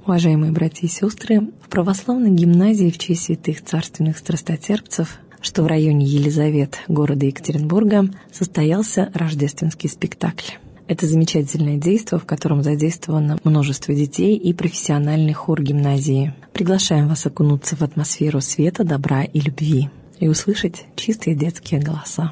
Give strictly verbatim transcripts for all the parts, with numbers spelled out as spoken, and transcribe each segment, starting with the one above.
Уважаемые братья и сестры, в православной гимназии в честь святых царственных страстотерпцев, что в районе Елизавет, города Екатеринбурга, состоялся рождественский спектакль. Это замечательное действо, в котором задействовано множество детей и профессиональный хор гимназии. Приглашаем вас окунуться в атмосферу света, добра и любви и услышать чистые детские голоса.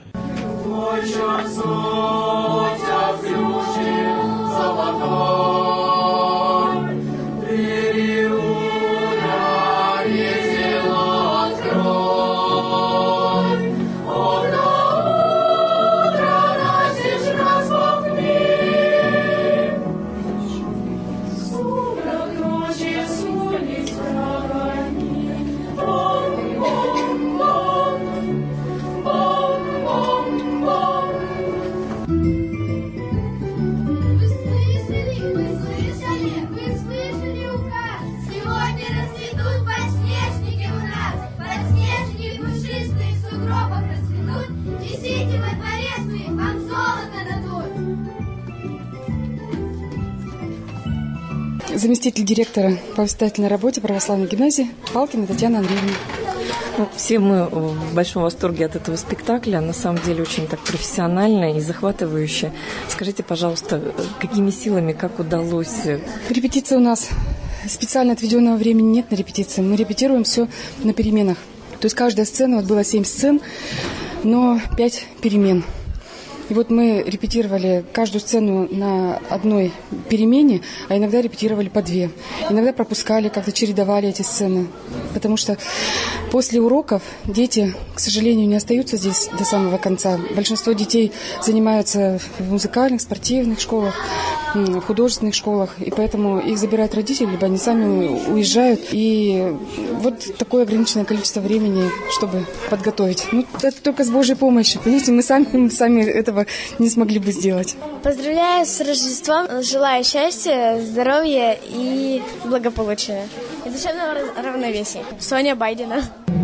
Заместитель директора по воспитательной работе православной гимназии Палкина Татьяна Андреевна. Ну, все мы в большом восторге от этого спектакля. На самом деле очень так профессионально и захватывающе. Скажите, пожалуйста, какими силами, как удалось? Репетиция у нас. Специально отведенного времени нет на репетиции. Мы репетируем все на переменах. То есть каждая сцена, вот было семь сцен, но пять перемен. И вот мы репетировали каждую сцену на одной перемене, а иногда репетировали по две. Иногда пропускали, как-то чередовали эти сцены. Потому что после уроков дети, к сожалению, не остаются здесь до самого конца. Большинство детей занимаются в музыкальных, спортивных школах, в художественных школах. И поэтому их забирают родители, либо они сами уезжают. И вот такое ограниченное количество времени, чтобы подготовить. Ну, это только с Божьей помощью. Понимаете, мы сами, мы сами этого не смогли бы сделать. Поздравляю с Рождеством. Желаю счастья, здоровья и благополучия. И душевного равновесия. Соня Байдина.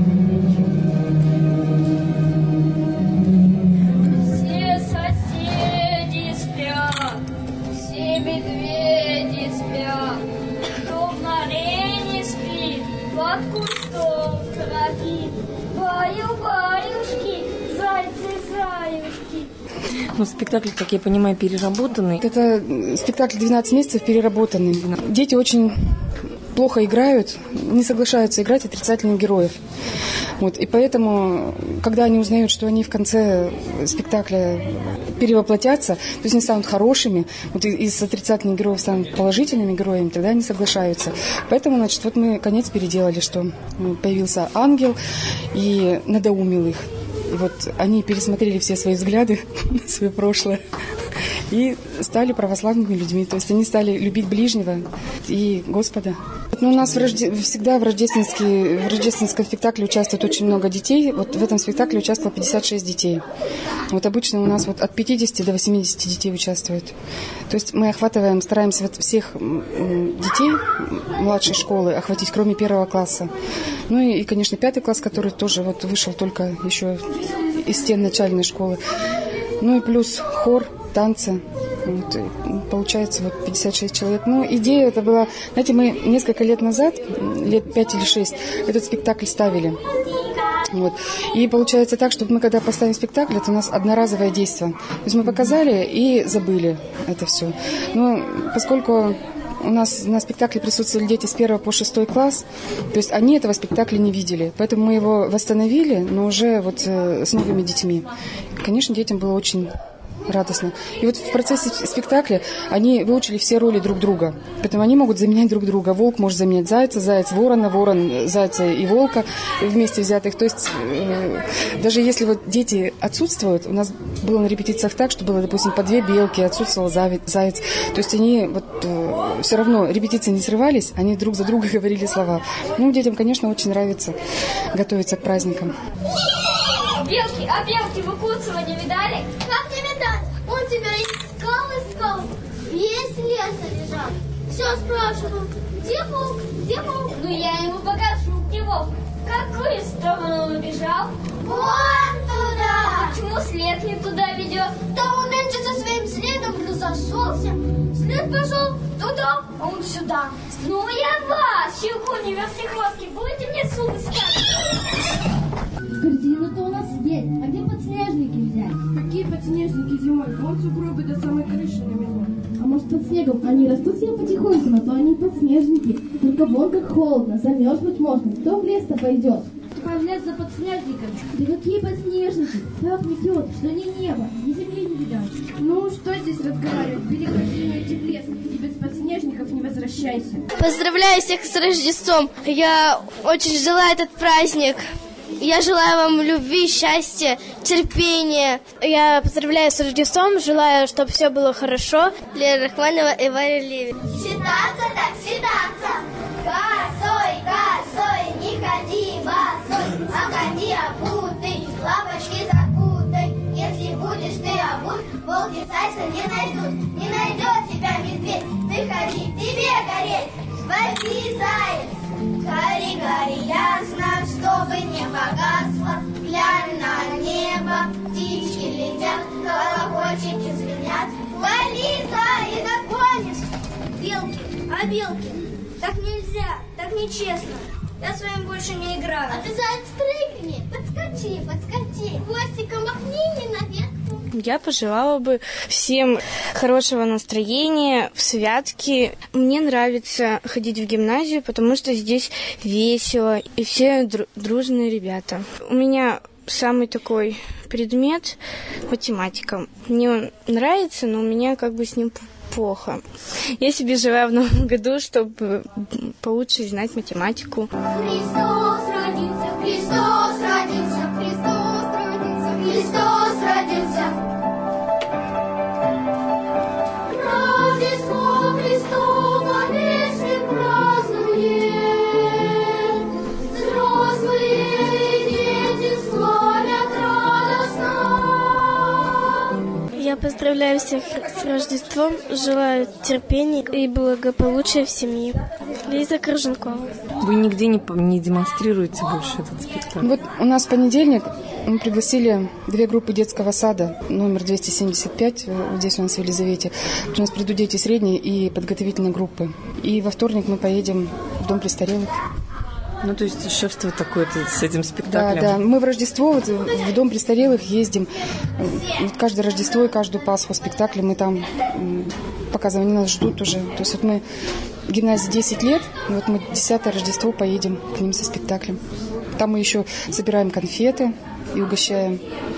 Все соседи спят, все медведи спят, кто в норе не спит, под кустом храпит. Баю-баюшки, зайцы-заюшки. Ну, спектакль, как я понимаю, переработанный. Это спектакль двенадцать месяцев переработанный. Дети очень плохо играют, не соглашаются играть отрицательных героев. Вот, и поэтому, когда они узнают, что они в конце спектакля перевоплотятся, то есть они станут хорошими, вот из отрицательных героев станут положительными героями, тогда они соглашаются. Поэтому, значит, вот мы конец переделали, что появился ангел и надоумил их. И вот они пересмотрели все свои взгляды на свое прошлое и стали православными людьми. То есть они стали любить ближнего и Господа. Ну, у нас в рожде... всегда в, рождественский... в рождественском спектакле участвует очень много детей. Вот в этом спектакле участвовало пятьдесят шесть детей. Вот обычно у нас вот от пятидесяти до восьмидесяти детей участвует. То есть мы охватываем, стараемся вот всех детей младшей школы охватить, кроме первого класса. Ну и, и, конечно, пятый класс, который тоже вот вышел только еще из стен начальной школы. Ну и плюс хор, танцы. Вот, получается вот пятьдесят шесть человек. Ну, идея это была... Знаете, мы несколько лет назад, лет пять или шесть, этот спектакль ставили. Вот. И получается так, что мы когда поставим спектакль, это у нас одноразовое действие. То есть мы показали и забыли это все. Но поскольку у нас на спектакле присутствовали дети с первого по шестой класс, то есть они этого спектакля не видели. Поэтому мы его восстановили, но уже вот э, с новыми детьми. Конечно, детям было очень радостно. И вот в процессе спектакля они выучили все роли друг друга. Поэтому они могут заменять друг друга. Волк может заменять зайца, заяц ворона, ворон зайца и волка вместе взятых. То есть э, даже если вот дети отсутствуют, у нас было на репетициях так, что было, допустим, по две белки, отсутствовал заяц. То есть они вот э, все равно, репетиции не срывались, они друг за друга говорили слова. Ну, детям, конечно, очень нравится готовиться к праздникам. Белки, а белки вы Куцева не видали? Как не видать? Он тебя искал, искал, весь лес обежал. Все спрашивал, где волк, где волк? Ну я ему покажу, где волк. В какую сторону он убежал? Вон туда. Почему след не туда ведет? Да он нынче со своим следом разошелся. След пошел туда, а он сюда. Ну я Щелкуни, вертихвостки, будете мне зубы скалить? Корзина-то у нас есть. А где подснежники взять? Какие подснежники зимой? Вон сугробы до самой крыши намело. А может под снегом они растут себе потихоньку, но то они подснежники. Только вон как холодно, замерзнуть можно. Кто в лес-то пойдет? Кто в лес за подснежниками? Да какие подснежники? Так метет, что ни небо, ни земли не видать. Ну, что здесь разговаривать? Бери корзину и иди в лес. И без подснежников не возвращайся. Поздравляю всех с Рождеством. Я очень ждала этот праздник. Я желаю вам любви, счастья, терпения. Я поздравляю с Рождеством, желаю, чтобы все было хорошо. Лера Рахманова и Варя Левин. Считаться так считаться. Косой, косой, не ходи босой, а ходи обутый, лапочки закутай. Если будешь ты обут, волки зайца не найдут. Не найдет тебя медведь, ты ходи, тебе гореть. Возьми заяц. Гори, гори, ясно, чтобы не погасло. Глянь на небо, птички летят, колокольчики звенят. Вали, и догонишь. Белки, а белки? Так нельзя, так нечестно. Я с вами больше не играю. А ты, заяц, прыгни, подскочи, подскочи. Хвостиком махни наверх. Я пожелала бы всем хорошего настроения в святки. Мне нравится ходить в гимназию, потому что здесь весело и все дру- дружные ребята. У меня самый такой предмет — математика. Мне он нравится, но у меня как бы с ним плохо. Я себе желаю в новом году, чтобы получше знать математику. Христос родился, Христос родился, Христос родился, Христос родился. Рождество Христово весь мир празднует. Взрослые дети славят радостно. Я поздравляю всех с Рождеством, желаю терпения и благополучия в семье. Лиза Крыженкова. Вы нигде не, не демонстрируете больше этот спектакль? Вот у нас в понедельник мы пригласили две группы детского сада, номер двести семьдесят пять, здесь у нас в Елизавете. У нас придут дети средней и подготовительной группы. И во вторник мы поедем в Дом престарелых. Ну, то есть шефство такое-то с этим спектаклем. Да, да. Мы в Рождество вот, в Дом престарелых ездим. Вот каждое Рождество и каждую Пасху спектакли мы там показываем. Они нас ждут уже. То есть вот мы в гимназии десять лет, и вот мы десятое Рождество поедем к ним со спектаклем. Там мы еще собираем конфеты и угощаем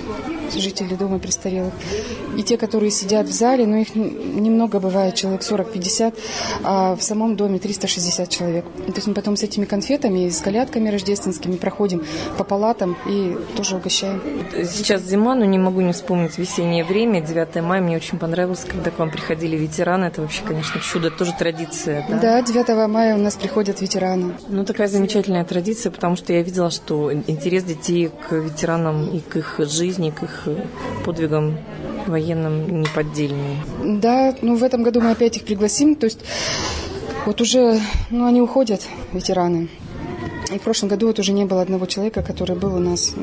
жителей Дома престарелых. И те, которые сидят в зале, ну их немного бывает, человек сорок-пятьдесят, а в самом доме триста шестьдесят человек. То есть мы потом с этими конфетами и с колядками рождественскими проходим по палатам и тоже угощаем. Сейчас зима, но не могу не вспомнить весеннее время, девятое мая. Мне очень понравилось, когда к вам приходили ветераны. Это вообще, конечно, чудо, это тоже традиция, да? Да, девятого мая у нас приходят ветераны. Ну, такая замечательная традиция, потому что я видела, что интерес детей к ветеранам и к их жизни, к их подвигам военным неподдельный. Да, ну в этом году мы опять их пригласим. То есть вот уже, ну они уходят, ветераны. И в прошлом году вот уже не было одного человека, который был у нас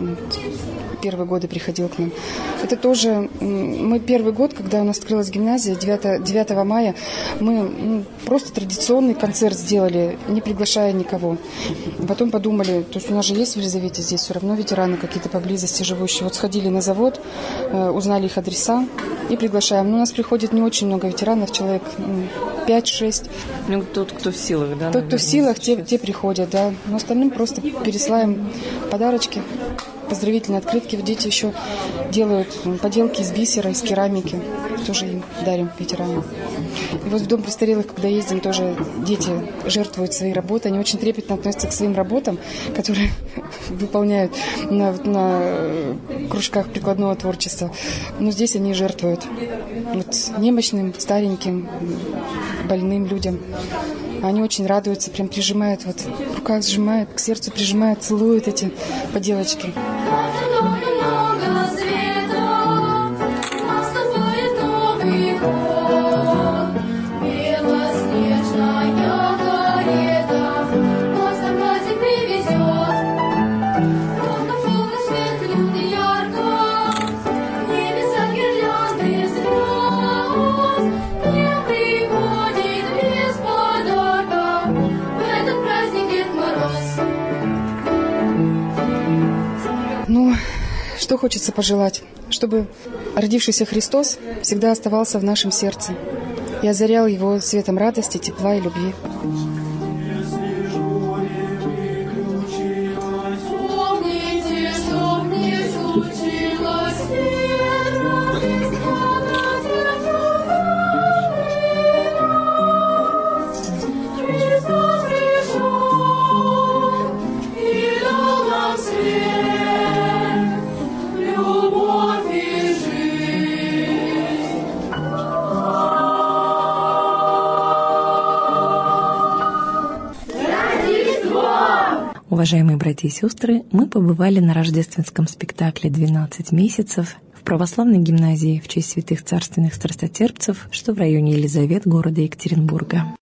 первые годы приходил к нам. Это тоже, мы первый год, когда у нас открылась гимназия, девятого мая, мы ну, просто традиционный концерт сделали, не приглашая никого. Потом подумали, то есть у нас же есть в Елизавете здесь все равно ветераны какие-то поблизости живущие. Вот сходили на завод, узнали их адреса и приглашаем. Но у нас приходит не очень много ветеранов, человек пять-шесть. Ну, тот, кто в силах, да? Тот, кто в силах, те, те приходят, да. Но остальным просто пересылаем подарочки, поздравительные открытки. Дети еще делают поделки из бисера, из керамики. Тоже им дарим, ветеранам. И вот в Дом престарелых, когда ездим, тоже дети жертвуют своей работой. Они очень трепетно относятся к своим работам, которые выполняют на, на кружках прикладного творчества. Но здесь они жертвуют вот, немощным, стареньким, больным людям. Они очень радуются, прям прижимают, вот в руках сжимают, к сердцу прижимают, целуют эти поделочки. Праздник Что хочется пожелать? Чтобы родившийся Христос всегда оставался в нашем сердце и озарял его светом радости, тепла и любви. Уважаемые братья и сестры, мы побывали на рождественском спектакле «двенадцать месяцев» в православной гимназии в честь святых царственных страстотерпцев, что в районе Елизавет города Екатеринбурга.